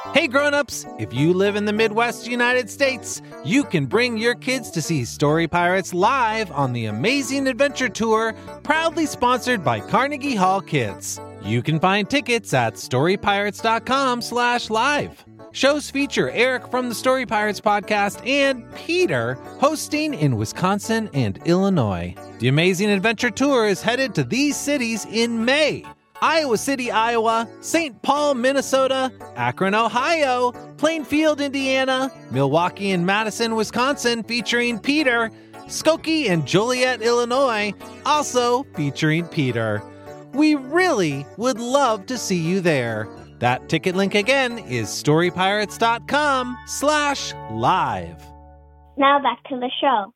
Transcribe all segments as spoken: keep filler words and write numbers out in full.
Hey grown-ups, if you live in the Midwest United States, you can bring your kids to see Story Pirates live on the Amazing Adventure Tour, proudly sponsored by Carnegie Hall Kids. You can find tickets at storypirates.com slash live. Shows feature Eric from the Story Pirates podcast and Peter hosting in Wisconsin and Illinois. The Amazing Adventure Tour is headed to these cities in May: Iowa City, Iowa, Saint Paul, Minnesota, Akron, Ohio, Plainfield, Indiana, Milwaukee and Madison, Wisconsin, featuring Peter, Skokie and Joliet, Illinois, also featuring Peter. We really would love to see you there. That ticket link again is storypirates.com slash live. Now back to the show.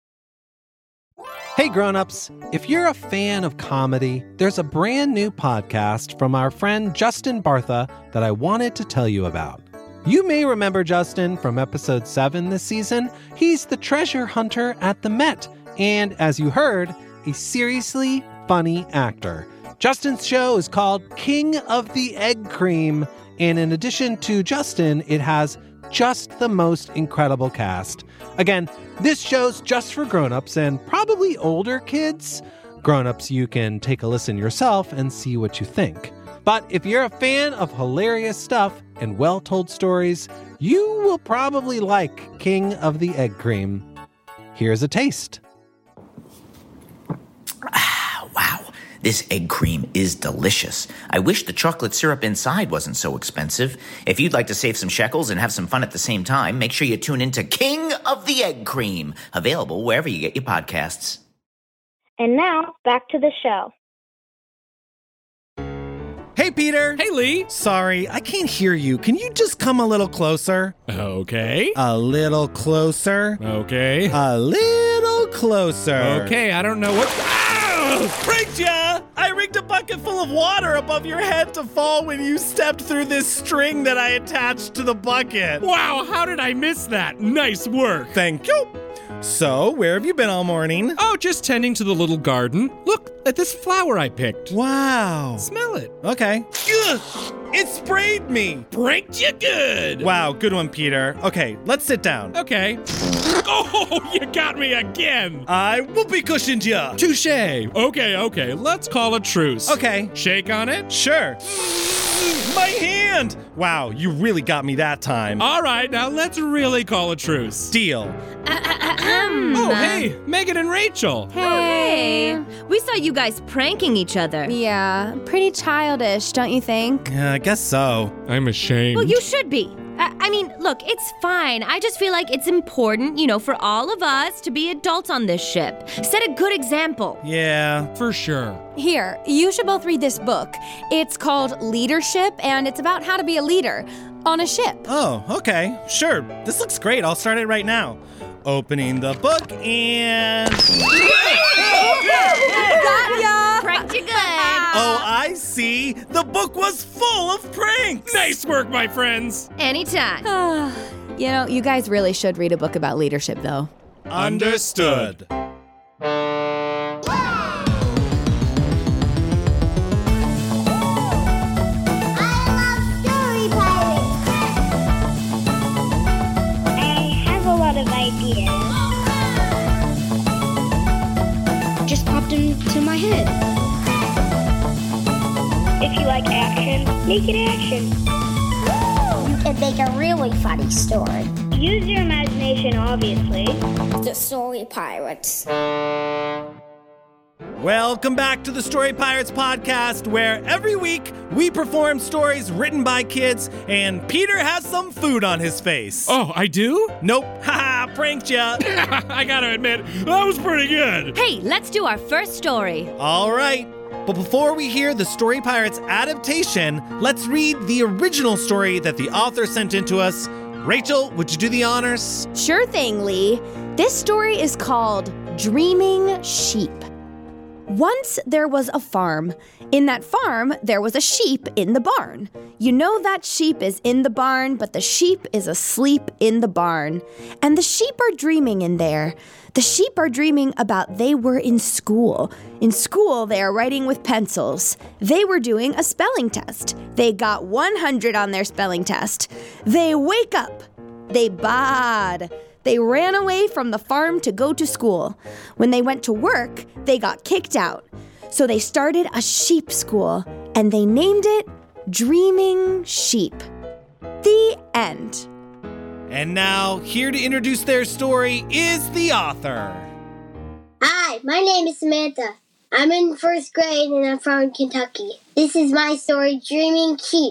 Hey grown-ups, if you're a fan of comedy, there's a brand new podcast from our friend Justin Bartha that I wanted to tell you about. You may remember Justin from episode seven this season. He's the treasure hunter at the Met, and as you heard, a seriously funny actor. Justin's show is called King of the Egg Cream, and in addition to Justin, it has just the most incredible cast. Again, this show's just for grown-ups and probably older kids. Grown-ups, you can take a listen yourself and see what you think. But if you're a fan of hilarious stuff and well-told stories, you will probably like King of the Egg Cream. Here's a taste. Wow, this egg cream is delicious. I wish the chocolate syrup inside wasn't so expensive. If you'd like to save some shekels and have some fun at the same time, make sure you tune in to King of the Egg Cream, available wherever you get your podcasts. And now, back to the show. Hey, Peter. Hey, Lee. Sorry, I can't hear you. Can you just come a little closer? Okay. A little closer. Okay. A little closer. Okay, I don't know what... Ow! Pranked ya! I rigged a bucket full of water above your head to fall when you stepped through this string that I attached to the bucket. Wow, how did I miss that? Nice work. Thank you. So, where have you been all morning? Oh, just tending to the little garden. Look at this flower I picked. Wow. Smell it. Okay. Ugh, it sprayed me. Pranked you good. Wow, good one, Peter. Okay, let's sit down. Okay. Oh, you got me again. I whoopee cushioned ya. Touché. Okay, okay, let's call a truce. Okay. Shake on it? Sure. My hand! Wow, you really got me that time. All right, now let's really call a truce. Deal. Oh, hey, Megan and Rachel. Hey. We saw you guys pranking each other. Yeah, pretty childish, don't you think? Yeah, I guess so. I'm ashamed. Well, you should be. I, I mean, look, it's fine. I just feel like it's important, you know, for all of us to be adults on this ship. Set a good example. Yeah. For sure. Here, you should both read this book. It's called Leadership, and it's about how to be a leader on a ship. Oh, okay. Sure. This looks great. I'll start it right now. Opening the book and... Got ya! Pranked you good. Oh, I see. The book was full of pranks. Nice work, my friends. Anytime. You know, you guys really should read a book about leadership, though. Understood. Just popped into my head. If you like action, make it action. You can make a really funny story. Use your imagination, obviously. The Story Pirates. Welcome back to the Story Pirates podcast, where every week we perform stories written by kids, and Peter has some food on his face. Oh, I do? Nope. Haha, pranked ya. I gotta admit, that was pretty good. Hey, let's do our first story. All right. But before we hear the Story Pirates adaptation, let's read the original story that the author sent in to us. Rachel, would you do the honors? Sure thing, Lee. This story is called Dreaming Sheep. Once there was a farm. In that farm, there was a sheep in the barn. You know that sheep is in the barn, but the sheep is asleep in the barn. And the sheep are dreaming in there. The sheep are dreaming about they were in school. In school, they are writing with pencils. They were doing a spelling test. They got one hundred on their spelling test. They wake up. They bad. They ran away from the farm to go to school. When they went to work, they got kicked out. So they started a sheep school, and they named it Dreaming Sheep. The end. And now, here to introduce their story is the author. Hi, my name is Samantha. I'm in first grade and I'm from Kentucky. This is my story, Dreaming Sheep.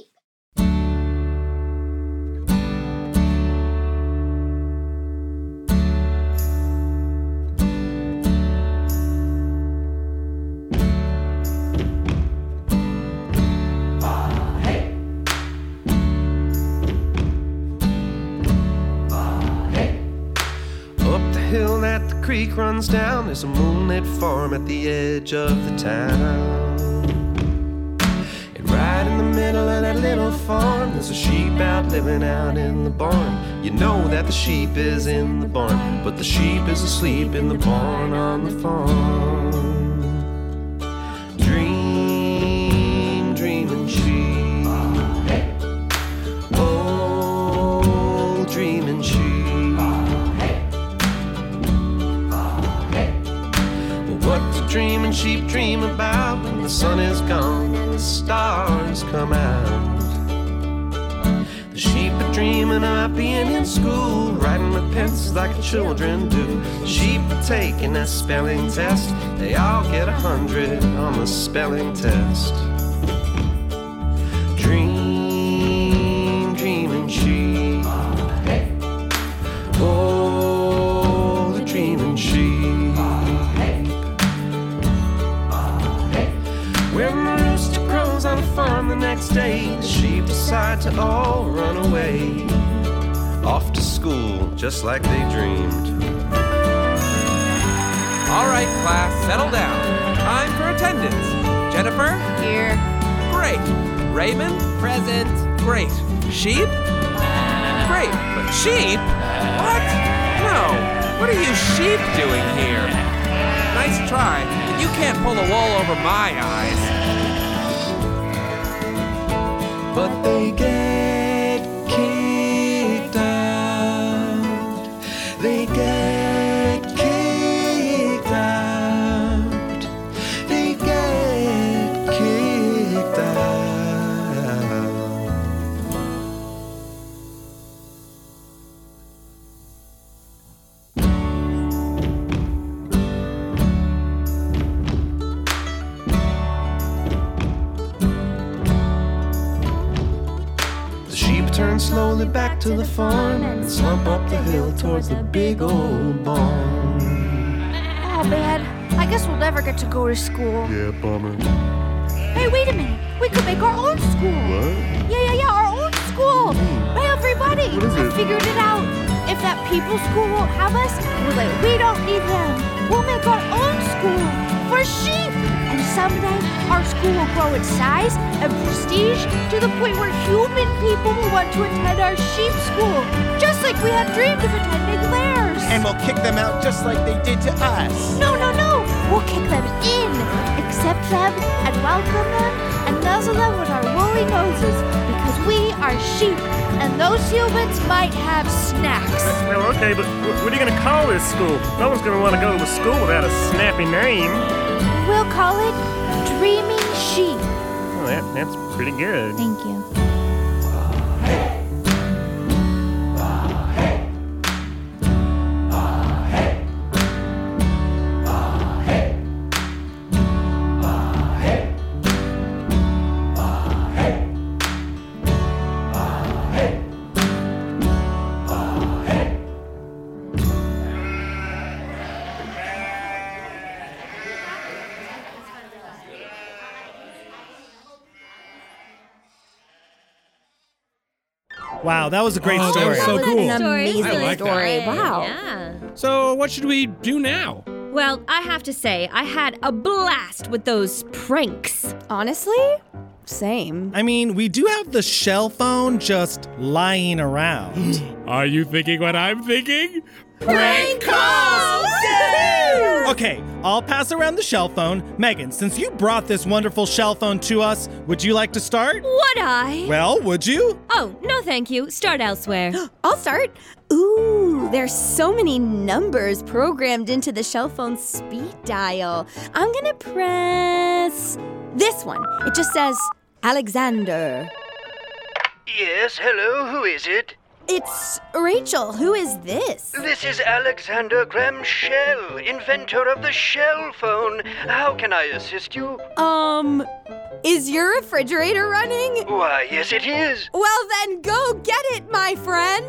Creek runs down, there's a moonlit farm at the edge of the town. And right in the middle of that little farm, there's a sheep out living out in the barn. You know that the sheep is in the barn, but the sheep is asleep in the barn on the farm. Dream, dreaming sheep. Oh, dreaming sheep. Dreaming sheep dream about when the sun is gone and the stars come out. The sheep are dreaming about being in school, writing with pencils like children do. The sheep are taking a spelling test. They all get a hundred on the spelling test. Dream, dreaming sheep. Oh, the dreaming sheep. When the rooster crows on the farm the next day, the sheep decide to all run away, off to school just like they dreamed. All right, class, settle down. Time for attendance. Jennifer? Here. Great. Raymond? Present. Great. Sheep? Great. But sheep? What? No. What are you sheep doing here? Nice try, but you can't pull the wool over my eyes. But they get kicked out. They get kicked out. They get kicked out. Turn slowly back to the farm and slump up the hill towards the big old barn. Oh man, I guess we'll never get to go to school. Yeah, bummer. Hey, wait a minute. We could make our own school. What? Yeah, yeah, yeah, our own school. Hey, everybody. What is I it? figured it out. If that people's school won't have us, we're like, we don't need them. We'll make our own school for sheep. And someday, our school will grow in size and prestige to the point where human people will want to attend our sheep school, just like we had dreamed of attending theirs. And we'll kick them out just like they did to us. No, no, no. We'll kick them in, accept them, and welcome them, and nuzzle them with our woolly noses, because we are sheep, and those humans might have snacks. Well, okay, but what are you going to call this school? No one's going to want to go to school without a snappy name. We'll call it Dreaming Sheep. Oh, that, that's pretty good. Thank you. Wow, that was a great Oh, that story. was so That was cool. an amazing I like that. story. Wow. Yeah. So what should we do now? Well, I have to say, I had a blast with those pranks. Honestly, same. I mean, we do have the shell phone just lying around. Are you thinking what I'm thinking? Prank calls! Okay, I'll pass around the shell phone. Megan, since you brought this wonderful shell phone to us, would you like to start? Would I? Well, would you? Oh, no thank you. Start elsewhere. I'll start. Ooh, there's so many numbers programmed into the shell phone speed dial. I'm gonna press this one. It just says Alexander. Yes, hello, who is it? It's Rachel. Who is this? This is Alexander Graham Shell, inventor of the shell phone. How can I assist you? Um, is your refrigerator running? Why, yes it is. Well then, go get it, my friend.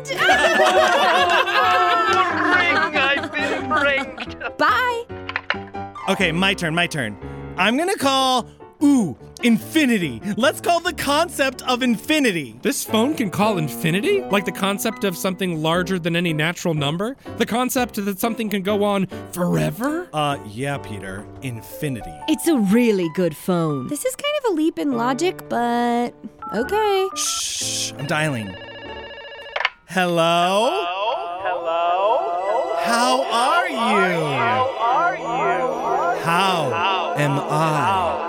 Ring, I've been pranked. Bye. Okay, my turn, my turn. I'm gonna call, ooh, infinity. Let's call the concept of infinity. This phone can call infinity? Like the concept of something larger than any natural number? The concept that something can go on forever? Uh, yeah, Peter. Infinity. It's a really good phone. This is kind of a leap in logic, but okay. Shh, I'm dialing. Hello? Hello? How are you? How are you? How am I?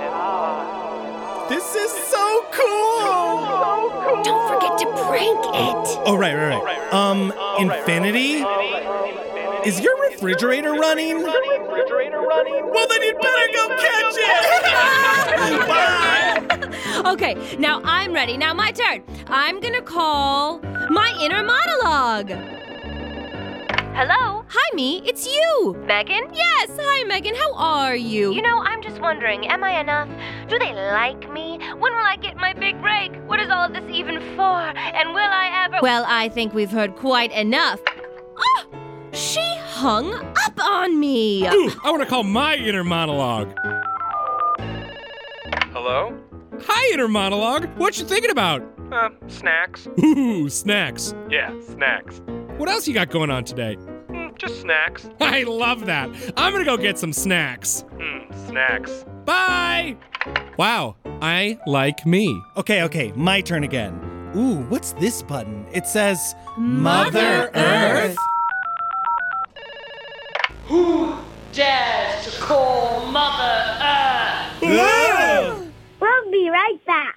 This is so cool! Don't forget to prank it. Oh, right, right, right. Um, infinity? Is your refrigerator running? Well, then you'd better go catch it! Bye! Okay, now I'm ready. Now my turn. I'm gonna call my inner monologue. Hello? Hi, me. It's you. Megan? Yes. Hi, Megan. How are you? You know, I'm just wondering, am I enough? Do they like me? When will I get my big break? What is all of this even for? And will I ever... Well, I think we've heard quite enough. Oh, she hung up on me. Ooh, I want to call my inner monologue. Hello? Hi, inner monologue. What you thinking about? Uh, snacks. Ooh, snacks. Yeah, snacks. What else you got going on today? Mm, just snacks. I love that. I'm gonna go get some snacks. Hmm, snacks. Bye! Wow, I like me. Okay, okay, my turn again. Ooh, what's this button? It says Mother Earth. Who dares to call Mother Earth? We'll be right back.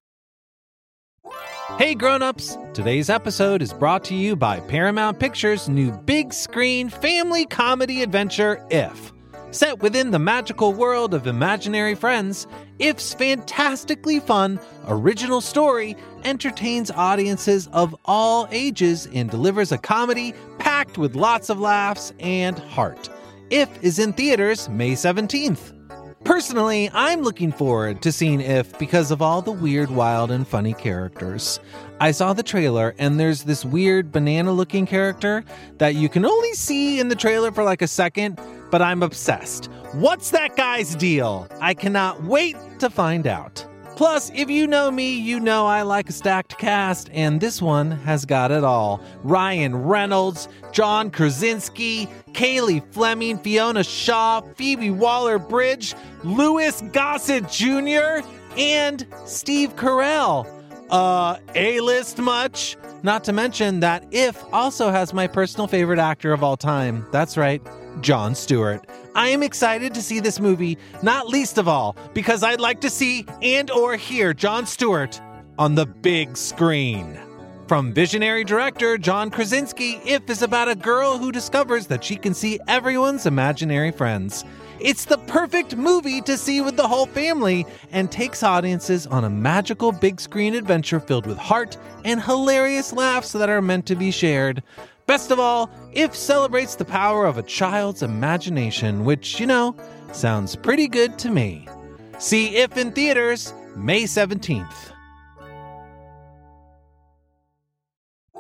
Hey grown-ups, today's episode is brought to you by Paramount Pictures' new big screen family comedy adventure, If. Set within the magical world of imaginary friends, If's fantastically fun, original story entertains audiences of all ages and delivers a comedy packed with lots of laughs and heart. If is in theaters May seventeenth. Personally, I'm looking forward to seeing If because of all the weird, wild, and funny characters. I saw the trailer, and there's this weird banana-looking character that you can only see in the trailer for like a second, but I'm obsessed. What's that guy's deal? I cannot wait to find out. Plus, if you know me, you know I like a stacked cast, and this one has got it all. Ryan Reynolds, John Krasinski, Kaylee Fleming, Fiona Shaw, Phoebe Waller-Bridge, Louis Gossett Junior, and Steve Carell. Uh, A-list much? Not to mention that If also has my personal favorite actor of all time. That's right, Jon Stewart. I am excited to see this movie, not least of all, because I'd like to see and or hear Jon Stewart on the big screen. From visionary director John Krasinski, If is about a girl who discovers that she can see everyone's imaginary friends. It's the perfect movie to see with the whole family and takes audiences on a magical big screen adventure filled with heart and hilarious laughs that are meant to be shared. Best of all, If celebrates the power of a child's imagination, which, you know, sounds pretty good to me. See If in theaters May seventeenth.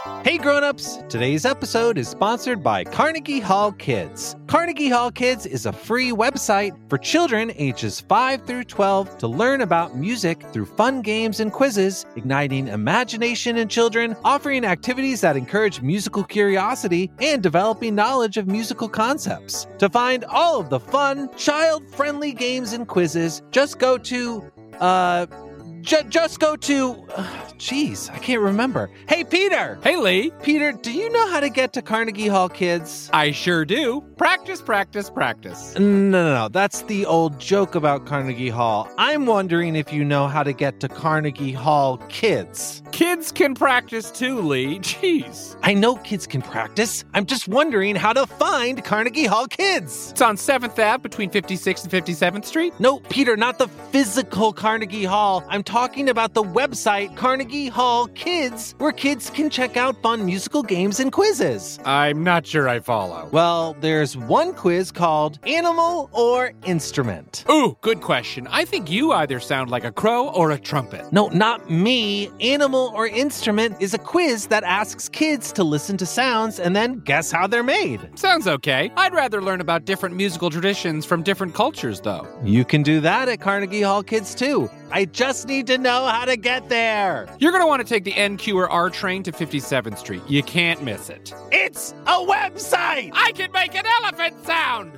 Hey grown-ups, today's episode is sponsored by Carnegie Hall Kids. Carnegie Hall Kids is a free website for children ages five through twelve to learn about music through fun games and quizzes, igniting imagination in children, offering activities that encourage musical curiosity, and developing knowledge of musical concepts. To find all of the fun, child-friendly games and quizzes, just go to, uh... J- just go to... Jeez, uh, I can't remember. Hey, Peter! Hey, Lee. Peter, do you know how to get to Carnegie Hall Kids? I sure do. Practice, practice, practice. No, no, no. That's the old joke about Carnegie Hall. I'm wondering if you know how to get to Carnegie Hall Kids. Kids can practice too, Lee. Jeez. I know kids can practice. I'm just wondering how to find Carnegie Hall Kids. It's on seventh Avenue between fifty-sixth and fifty-seventh Street? No, Peter, not the physical Carnegie Hall. I'm talking about the website Carnegie Hall Kids, where kids can check out fun musical games and quizzes. I'm not sure I follow. Well, there's one quiz called Animal or Instrument. Ooh, good question. I think you either sound like a crow or a trumpet. No, not me. Animal or Instrument is a quiz that asks kids to listen to sounds and then guess how they're made. Sounds okay. I'd rather learn about different musical traditions from different cultures, though. You can do that at Carnegie Hall Kids, too. I just need to know how to get there. You're going to want to take the N Q or R train to fifty-seventh Street. You can't miss it. It's a website! I can make an elephant sound!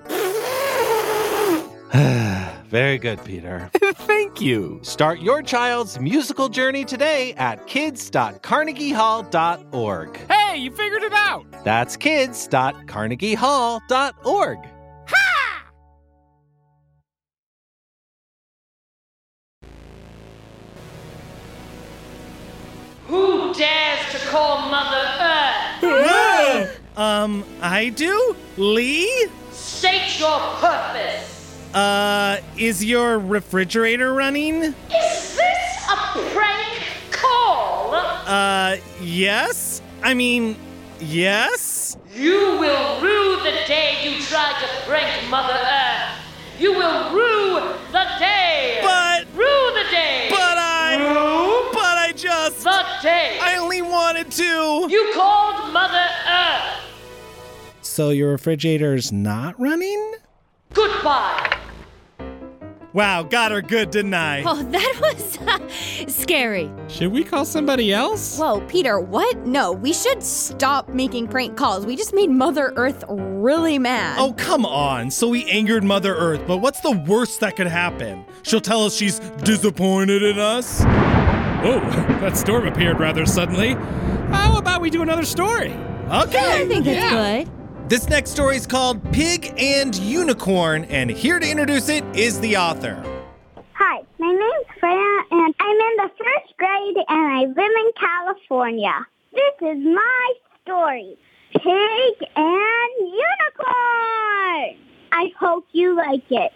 Very good, Peter. Thank you. Start your child's musical journey today at kids dot carnegie hall dot org. Hey, you figured it out! That's kids dot carnegie hall dot org. Ha! Who dares to call Mother Earth? um, I do? Lee? State your purpose. Uh, is your refrigerator running? Is this a prank call? Uh, yes? I mean, yes? You will rue the day you tried to prank Mother Earth. You will rue the day. But... Rue the day. But I... Rue But I just... the day. I only wanted to... You called Mother Earth. So your refrigerator's not running? Goodbye. Wow, got her good, didn't I? Oh, that was uh, scary. Should we call somebody else? Whoa, Peter, what? No, we should stop making prank calls. We just made Mother Earth really mad. Oh, come on. So we angered Mother Earth, but what's the worst that could happen? She'll tell us she's disappointed in us? Whoa, that storm appeared rather suddenly. How about we do another story? Okay. I think that's yeah. good. This next story is called Pig and Unicorn, and here to introduce it is the author. Hi, my name's Freya, and I'm in the first grade, and I live in California. This is my story, Pig and Unicorn. I hope you like it.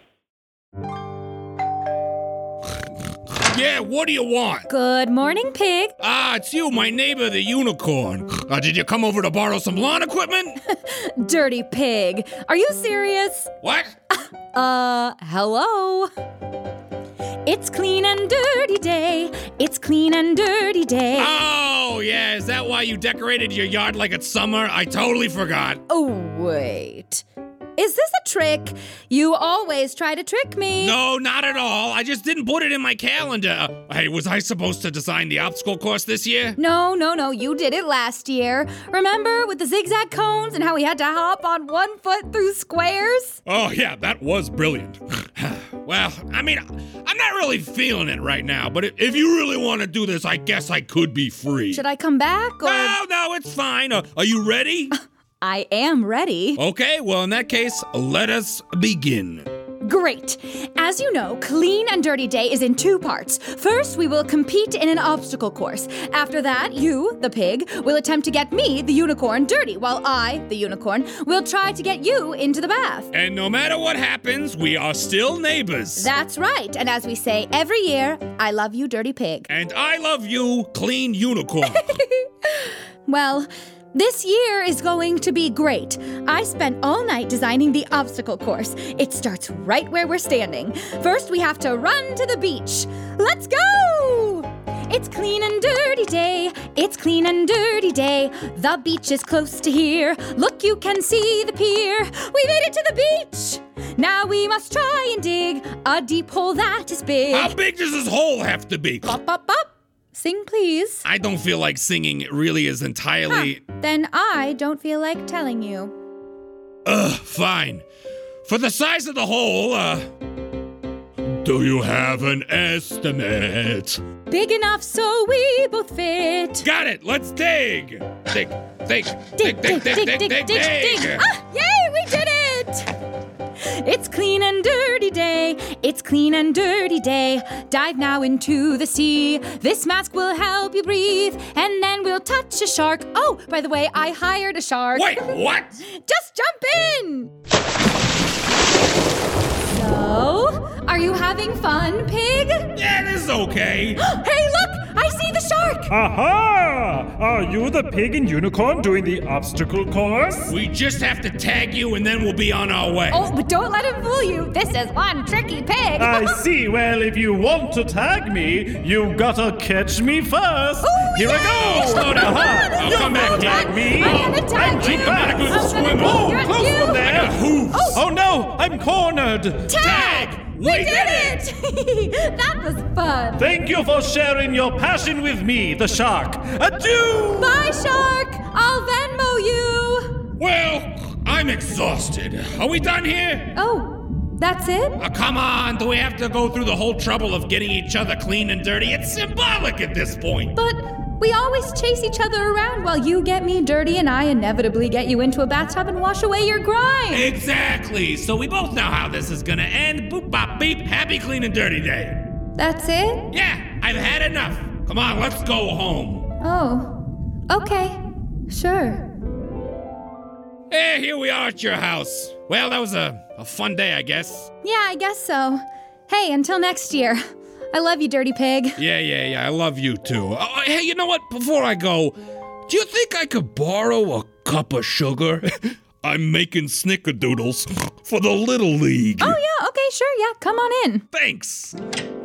Yeah, what do you want? Good morning, Pig. Ah, it's you, my neighbor, the unicorn. Uh, did you come over to borrow some lawn equipment? Dirty Pig. Are you serious? What? Uh, hello? It's clean and dirty day. It's clean and dirty day. Oh, yeah, is that why you decorated your yard like it's summer? I totally forgot. Oh, wait. Is this a trick? You always try to trick me. No, not at all. I just didn't put it in my calendar. Uh, hey, was I supposed to design the obstacle course this year? No, no, no. You did it last year. Remember with the zigzag cones and how we had to hop on one foot through squares? Oh, yeah, that was brilliant. Well, I mean, I'm not really feeling it right now, but if you really want to do this, I guess I could be free. Should I come back or... No, no, it's fine. Uh, are you ready? I am ready. Okay, well, in that case, let us begin. Great. As you know, Clean and Dirty Day is in two parts. First, we will compete in an obstacle course. After that, you, the pig, will attempt to get me, the unicorn, dirty, while I, the unicorn, will try to get you into the bath. And no matter what happens, we are still neighbors. That's right. And as we say every year, I love you, dirty pig. And I love you, clean unicorn. Well... this year is going to be great. I spent all night designing the obstacle course. It starts right where we're standing. First, we have to run to the beach. Let's go! It's clean and dirty day. It's clean and dirty day. The beach is close to here. Look, you can see the pier. We made it to the beach. Now we must try and dig a deep hole that is big. How big does this hole have to be? Bop, bop, bop. Sing, please. I don't feel like singing. It really is entirely... Huh. Then I don't feel like telling you. Ugh, fine. For the size of the hole, uh... do you have an estimate? Big enough so we both fit. Got it. Let's dig. Dig, dig, Dig, dig, dig, dig, dig, dig, dig. Ah, yay, we did it! It's clean and dirty day. It's clean and dirty day. Dive now into the sea. This mask will help you breathe. And then we'll touch a shark. Oh, by the way, I hired a shark. Wait, what? Just jump in. So, are you having fun, pig? Yeah, this is okay. Hey, look! I see the shark! Aha! Are you the pig and unicorn doing the obstacle course? We just have to tag you and then we'll be on our way. Oh, but don't let him fool you. This is one tricky pig. I see. Well, if you want to tag me, you gotta catch me first. Ooh, Here yay! I go. Slow down. Aha. I'll You come back, won't Dad. tag me. I'm gonna tag I'm you. too fast. I'm not a good I'm swimmer. gonna Oh, get close you. from there. I got hooves. Oh, Oh no, I'm cornered. Tag! We, We did did it! That was fun. Thank you for sharing your passion with me, the shark. Adieu! Bye, shark. I'll Venmo you. Well, I'm exhausted. Are we done here? Oh, that's it? Oh, come on. Do we have to go through the whole trouble of getting each other clean and dirty? It's symbolic at this point. But we always chase each other around while you get me dirty and I inevitably get you into a bathtub and wash away your grime. Exactly. So we both know how this is gonna end. Boop, bop, beep. Happy clean and dirty day. That's it? Yeah, I've had enough. Come on, let's go home. Oh, okay. Sure. Hey, here we are at your house. Well, that was a, a fun day, I guess. Yeah, I guess so. Hey, until next year. I love you, dirty pig. Yeah, yeah, yeah, I love you too. Oh, hey, you know what? Before I go, do you think I could borrow a cup of sugar? I'm making snickerdoodles for the Little League. Oh, yeah, okay, sure, yeah, come on in. Thanks.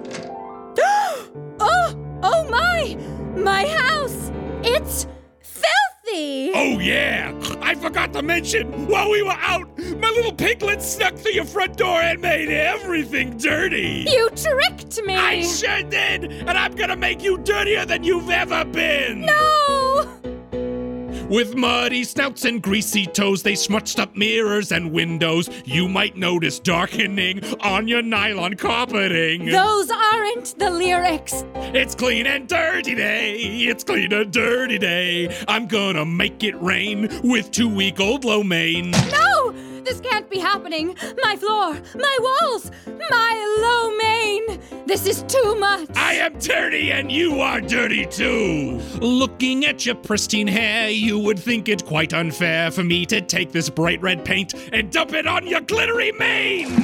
Oh, oh my! My house! It's filthy! Oh, yeah. I forgot to mention, while we were out, my little piglet snuck through your front door and made everything dirty. You tricked me! I sure did, and I'm gonna make you dirtier than you've ever been. No! With muddy snouts and greasy toes, they smutched up mirrors and windows. You might notice darkening on your nylon carpeting. Those aren't the lyrics. It's clean and dirty day. It's clean and dirty day. I'm gonna make it rain with two-week-old lo mein. No! This can't be happening. My floor, my walls, my lo mein. This is too much. I am dirty and you are dirty too. Looking at your pristine hair, you would think it quite unfair for me to take this bright red paint and dump it on your glittery mane.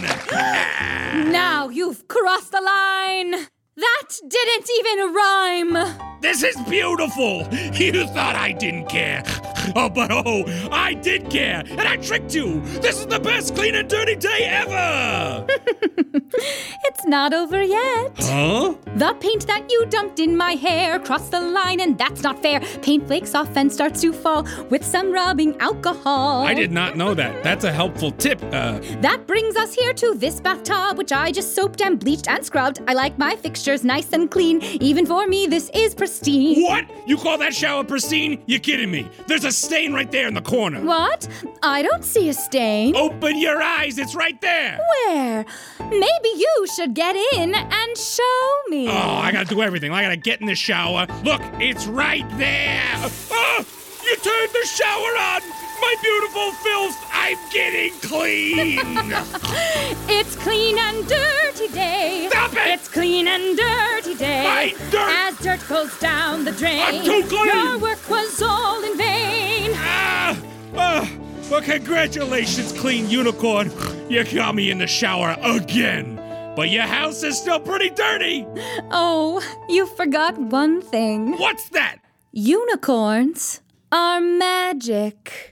Now you've crossed the line. That didn't even rhyme. This is beautiful. You thought I didn't care. Oh, but oh, I did care, and I tricked you. This is the best clean and dirty day ever. It's not over yet. Huh? The paint that you dumped in my hair crossed the line, and that's not fair. Paint flakes off and starts to fall with some rubbing alcohol. I did not know that. That's a helpful tip. Uh, That brings us here to this bathtub, which I just soaped and bleached and scrubbed. I like my fixtures nice and clean. Even for me, this is pristine. What? You call that shower pristine? You're kidding me. There's a stain right there in the corner. What? I don't see a stain. Open your eyes. It's right there. Where? Maybe you should get in and show me. Oh, I gotta do everything. I gotta get in the shower. Look, it's right there. Oh, you turned the shower on. My beautiful filth. I'm getting clean. It's clean and dirty day. Stop it! It's clean and dirty day. My dirt! As dirt goes down the drain. I'm too clean! Your work was all in vain. Ah! Ah! Well, congratulations, Clean Unicorn. You got me in the shower again. But your house is still pretty dirty. Oh, you forgot one thing. What's that? Unicorns are magic.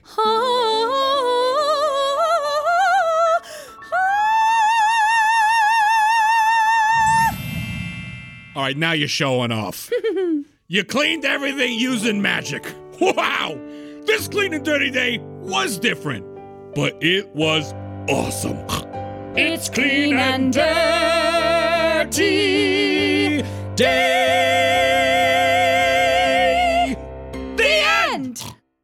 All right, now you're showing off. You cleaned everything using magic. Wow! This clean and dirty day was different, but it was awesome. It's clean and dirty day. The end.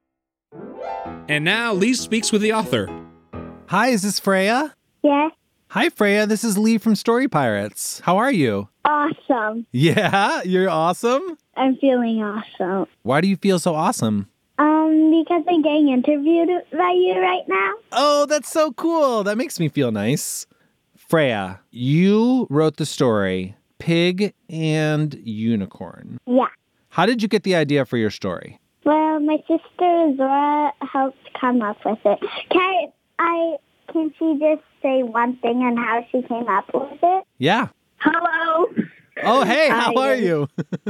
And now Lee speaks with the author. Hi, is this Freya? Yes. Hi, Freya. This is Lee from Story Pirates. How are you? Awesome. Yeah, you're awesome? I'm feeling awesome. Why do you feel so awesome? Um, because I'm getting interviewed by you right now. Oh, that's so cool. That makes me feel nice. Freya, you wrote the story Pig and Unicorn. Yeah. How did you get the idea for your story? Well, my sister Zora helped come up with it. Can I, can she just say one thing on how she came up with it? Yeah. Hello. Oh, hey, how Hi. are you?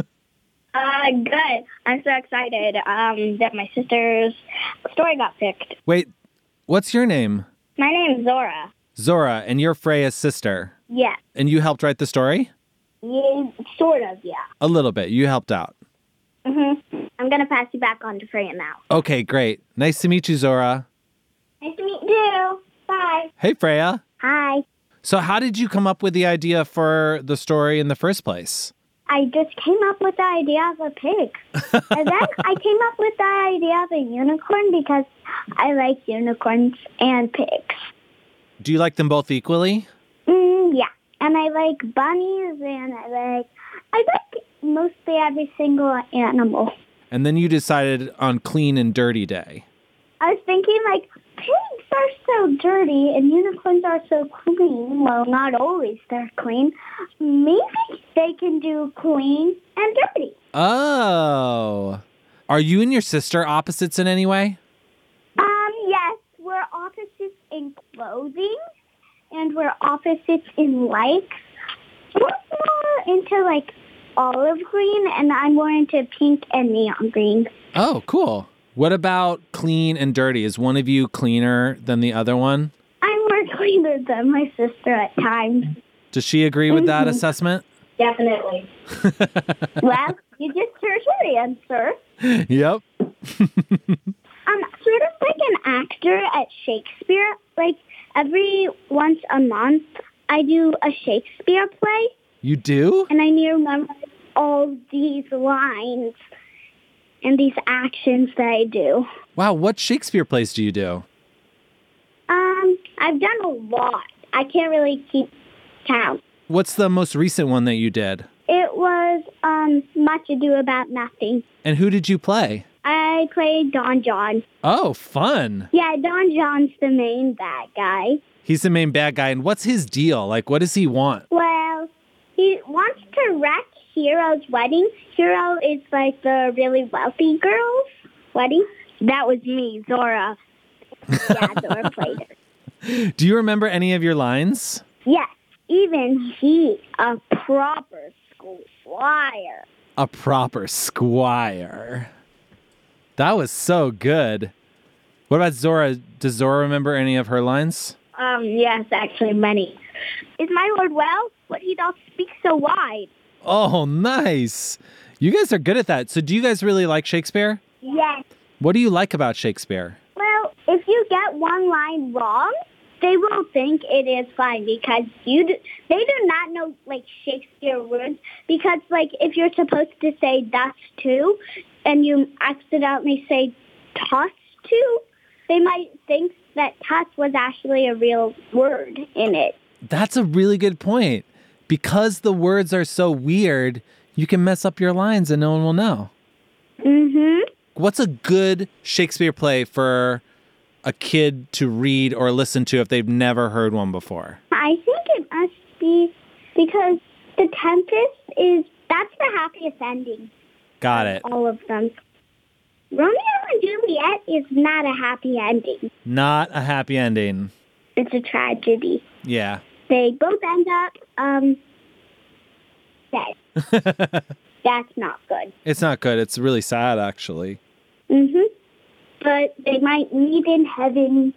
Uh, good. I'm so excited um, that my sister's story got picked. Wait, what's your name? My name's Zora. Zora, and you're Freya's sister. Yeah. And you helped write the story? Yeah, sort of, yeah. A little bit. You helped out. Mm-hmm. I'm going to pass you back on to Freya now. Okay, great. Nice to meet you, Zora. Nice to meet you. Bye. Hey, Freya. Hi. So how did you come up with the idea for the story in the first place? I just came up with the idea of a pig. And then I came up with the idea of a unicorn because I like unicorns and pigs. Do you like them both equally? Mm, yeah. And I like bunnies and I like, I like mostly every single animal. And then you decided on Clean and Dirty Day. I was thinking, like, pigs are so dirty and unicorns are so clean. Well, not always they're clean. Maybe they can do clean and dirty. Oh. Are you and your sister opposites in any way? Um, yes, we're opposites in clothing and we're opposites in likes. We're more into, like, olive green and I'm more into pink and neon green. Oh, cool. What about clean and dirty? Is one of you cleaner than the other one? I'm more cleaner than my sister at times. Does she agree with that Mhm. assessment? Definitely. Well, you just heard her answer. Yep. I'm sort of like an actor at Shakespeare. Like, every once a month, I do a Shakespeare play. You do? And I need to remember all these lines and these actions that I do. Wow, what Shakespeare plays do you do? Um, I've done a lot. I can't really keep count. What's the most recent one that you did? It was um Much Ado About Nothing. And who did you play? I played Don John. Oh, fun. Yeah, Don John's the main bad guy. He's the main bad guy. And what's his deal? Like, what does he want? Well, he wants to wreck Hero's wedding. Hero is like the really wealthy girl's wedding. That was me, Zora. Yeah, Zora played her. Do you remember any of your lines? Yes, even he, a proper squire. A proper squire. That was so good. What about Zora? Does Zora remember any of her lines? Um, yes, actually many. Is my lord well? What he doth speak so wide? Oh, nice. You guys are good at that. So do you guys really like Shakespeare? Yes. What do you like about Shakespeare? Well, if you get one line wrong, they will think it is fine because you do, they do not know, like, Shakespeare words. Because, like, if you're supposed to say that's too, and you accidentally say toss too, they might think that toss was actually a real word in it. That's a really good point. Because the words are so weird, you can mess up your lines and no one will know. Mm-hmm. What's a good Shakespeare play for a kid to read or listen to if they've never heard one before? I think it must be because The Tempest is, that's the happiest ending. Got it. All of them. Romeo and Juliet is not a happy ending. Not a happy ending. It's a tragedy. Yeah. They both end up um, dead. That's not good. It's not good. It's really sad, actually. Mm-hmm. But they might meet in heaven.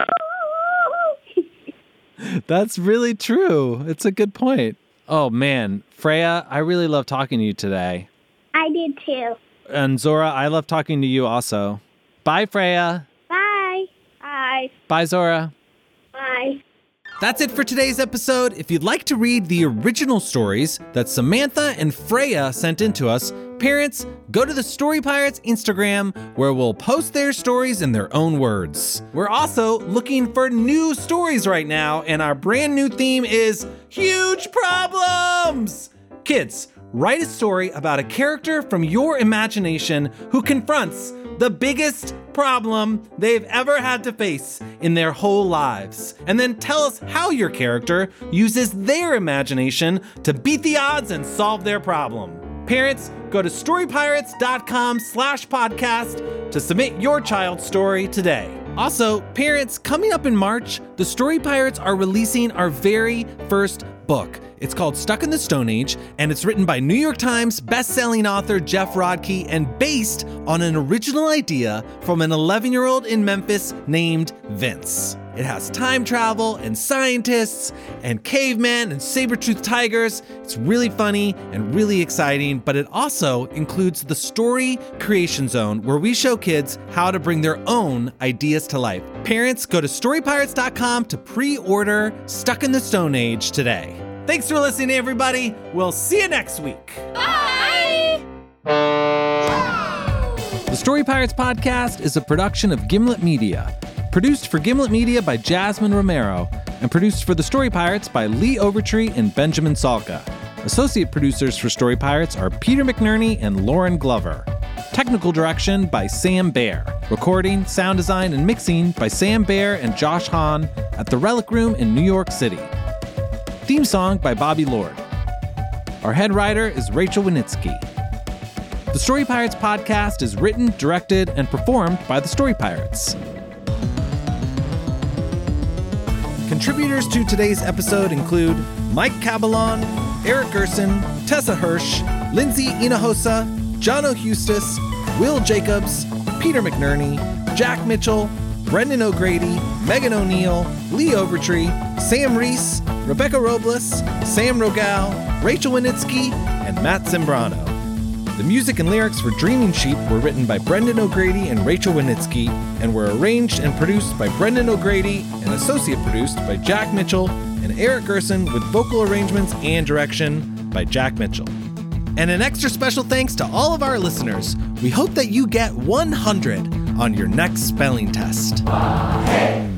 That's really true. It's a good point. Oh, man. Freya, I really love talking to you today. I did too. And Zora, I love talking to you also. Bye, Freya. Bye. Bye. Bye, Zora. Bye. That's it for today's episode. If you'd like to read the original stories that Samantha and Freya sent in to us, parents, go to the Story Pirates Instagram, where we'll post their stories in their own words. We're also looking for new stories right now, and our brand new theme is Huge Problems! Kids, write a story about a character from your imagination who confronts the biggest problem they've ever had to face in their whole lives. And then tell us how your character uses their imagination to beat the odds and solve their problem. Parents, go to storypirates.com slash podcast to submit your child's story today. Also, parents, coming up in March, the Story Pirates are releasing our very first book. It's called Stuck in the Stone Age, and it's written by New York Times best-selling author Jeff Rodkey and based on an original idea from an eleven-year-old in Memphis named Vince. It has time travel and scientists and cavemen and saber-toothed tigers. It's really funny and really exciting, but it also includes the Story Creation Zone, where we show kids how to bring their own ideas to life. Parents, go to story pirates dot com to pre-order Stuck in the Stone Age today. Thanks for listening, everybody. We'll see you next week. Bye! The Story Pirates podcast is a production of Gimlet Media. Produced for Gimlet Media by Jasmine Romero, and produced for The Story Pirates by Lee Overtree and Benjamin Salka. Associate producers for Story Pirates are Peter McNerney and Lauren Glover. Technical direction by Sam Baer. Recording, sound design, and mixing by Sam Baer and Josh Hahn at the Relic Room in New York City. Theme song by Bobby Lord. Our head writer is Rachel Winitsky. The Story Pirates podcast is written, directed, and performed by The Story Pirates. Contributors to today's episode include Mike Cabalon, Eric Gerson, Tessa Hirsch, Lindsay Hinojosa, John O'Hustis, Will Jacobs, Peter McNerney, Jack Mitchell, Brendan O'Grady, Megan O'Neill, Lee Overtree, Sam Reese, Rebecca Robles, Sam Rogal, Rachel Winitsky, and Matt Zimbrano. The music and lyrics for Dreaming Sheep were written by Brendan O'Grady and Rachel Winitsky and were arranged and produced by Brendan O'Grady and associate produced by Jack Mitchell and Eric Gerson with vocal arrangements and direction by Jack Mitchell. And an extra special thanks to all of our listeners. We hope that you get one hundred on your next spelling test. Hey.